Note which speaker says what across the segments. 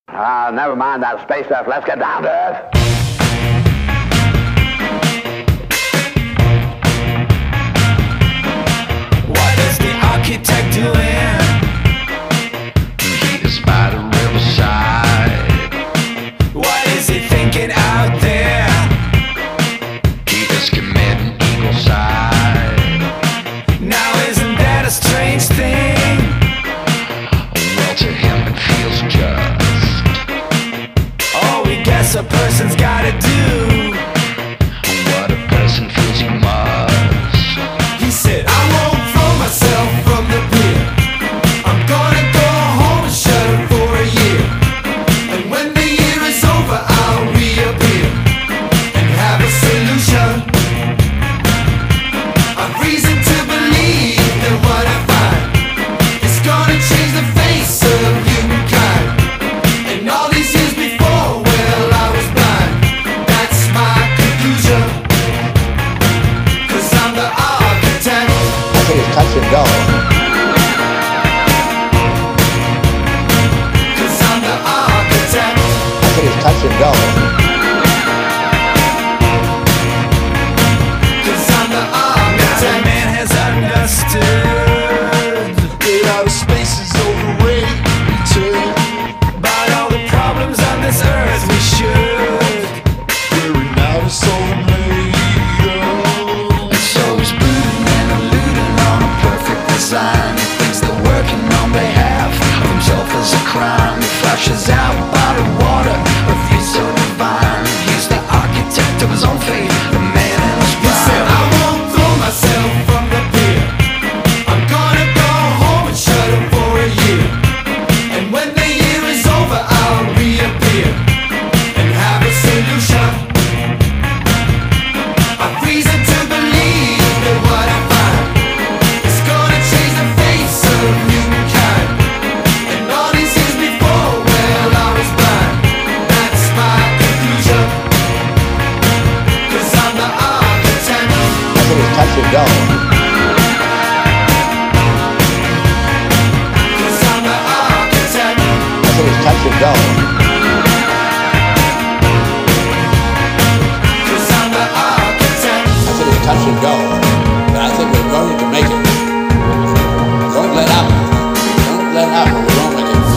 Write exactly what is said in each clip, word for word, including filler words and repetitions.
Speaker 1: Ah, uh, never mind that space stuff. Let's get down to earth.
Speaker 2: What is the architect doing?
Speaker 3: He is by the riverside.
Speaker 2: What is he thinking out there?
Speaker 3: He is committing eagle-side.
Speaker 2: Now isn't that a strange thing?
Speaker 3: Well, to him it feels just.
Speaker 2: Oh, we guess a person's gotta do
Speaker 3: what a person feels he must.
Speaker 2: He said, I won't throw myself from the pier. I'm gonna go home and shut up for a year. And when the year is over, I'll reappear and have a solution. I've reason to believe that what I find is gonna change the face of humankind. And all these years before, well, I was blind. That's my conclusion. Cause I'm the architect.
Speaker 1: I think it's touch and go.
Speaker 2: Cause I'm the architect.
Speaker 1: I think it's touch and go.
Speaker 2: Cause I'm the architect. Man has understood
Speaker 4: Get out of space is overrated.
Speaker 2: about all the problems on this earth. We should
Speaker 4: Wearing out a soul later.
Speaker 3: And so he's brooding and alluding on a perfect design. He thinks that working on behalf of himself is a crime. He flashes out bottled water, a view so divine. He's the architect of his own fate, the man in his
Speaker 2: He said, I
Speaker 3: prime.
Speaker 2: won't throw myself from the pier. I'm gonna go home and shut up for a year. And when the year is over, I'll reappear and have a solution. I've reason to believe that what I find is gonna change the face of humankind. And all these years before, well, I was blind. That's my conclusion. Cause I'm the architect.
Speaker 1: I think it's touch and go.
Speaker 2: Cause I'm the architect.
Speaker 1: I think it's touch and go.
Speaker 2: Cause I'm the architect.
Speaker 1: I think it's touch and go. But I think we're going to make it. Don't let up. Don't let up or we won't make it.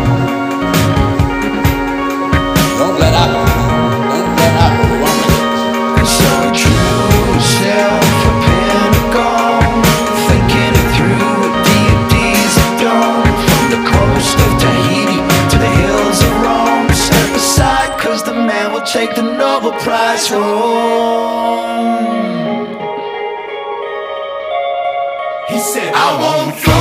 Speaker 1: Don't let up. Don't let up or we won't make it.
Speaker 3: And so he drew himself a pentagon, thinking it through with deities of dawn. From the coast of Tahiti to the hills of Rome, step aside, cause the man will take the Nobel Prize home.
Speaker 2: He said, I won't throw